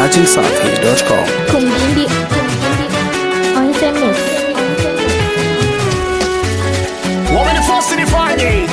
dachimsafi.com. Kumjindi Onsemix. Wameniforce nifanye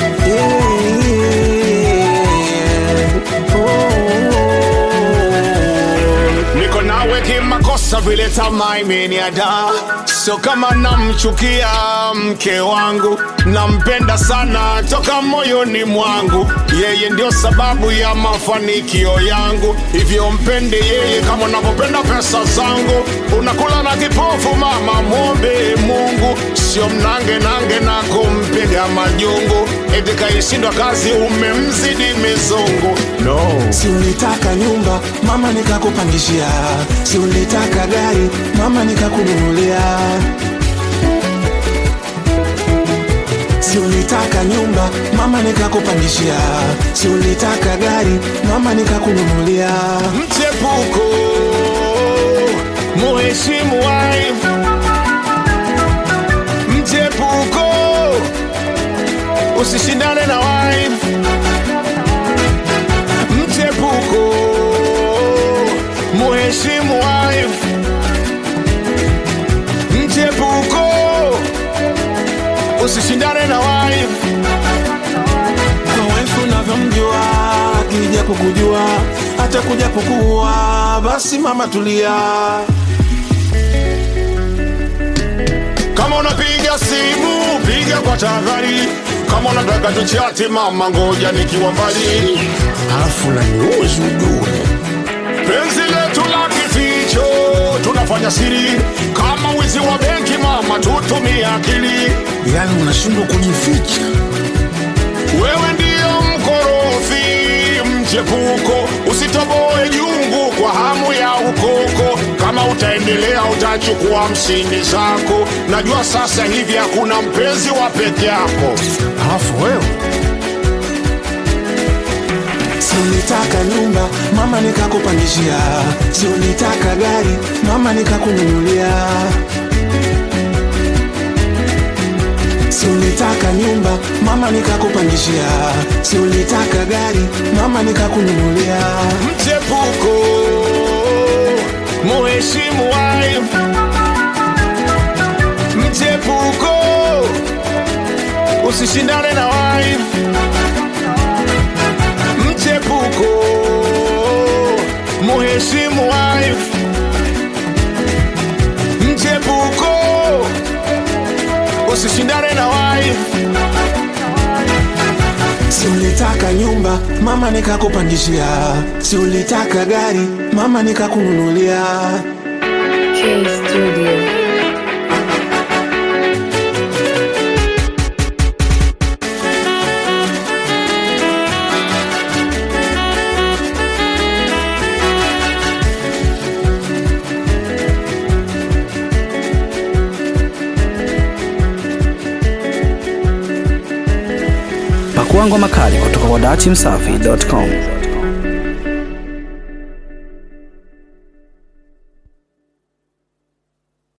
niko nawe kimakosa vile tamaa imeniada, sio kama namchukia mke wangu, nampenda sana toka moyoni mwangu, yeye ndio sababu ya mafanikio yangu, hivyo mpende yeye kama unavyopenda pesa zangu. Unakula na kipofu mama, muombe Mungu, sio mnange na kumpiga majungu, eti kaishindwa kazi umemzidi mizungu. No. Si ulitaka nyumba mama nikakupangishia, si ulitaka gari mama nikakununulia, si ulitaka nyumba mama nikakupangishia, si ulitaka gari mama nikakununulia. Mchepuko muheshimu wife, mchepuko usishindane na wife, mchepuko muheshimu wife, mchepuko usishindane na wife. Kwa wife unavyomjua, akija kukujua hata kuja kukua, basi mama tulia. Kama unapiga simu, piga kwa tahadhari. Kama unataka tuchati mama, ngoja nikiwa mbali. Alafu na niuzi ujue Penzi letu la kificho tunafanya siri, kama wizi wa benki mama, tutumie akili. yani unashindwa kujificha. Wewe ndio mkorofi mchepuko, usitoboe jungu kwa hamu ya ukoko. Kama utaendelea utachukua mshindi zako, najua sasa hivi hakuna mpenzi wa peke yako. Alafu wewe si ulitaka nyumba mama nikakupangishia, si ulitaka gari mama nikakununulia, si ulitaka nyumba mama nikakupangishia, si ulitaka gari mama nikakununulia. Mchepuko muheshimu wife, mchepuko usishindane na wife, mchepuko muheshimu wife, mchepuko usishindane na wife. Si ulitaka nyumba mama nikakupangishia, si ulitaka gari mama nikakununulia. K Studio. Pakua ngoma kali kutoka kwa dachimsafi.com.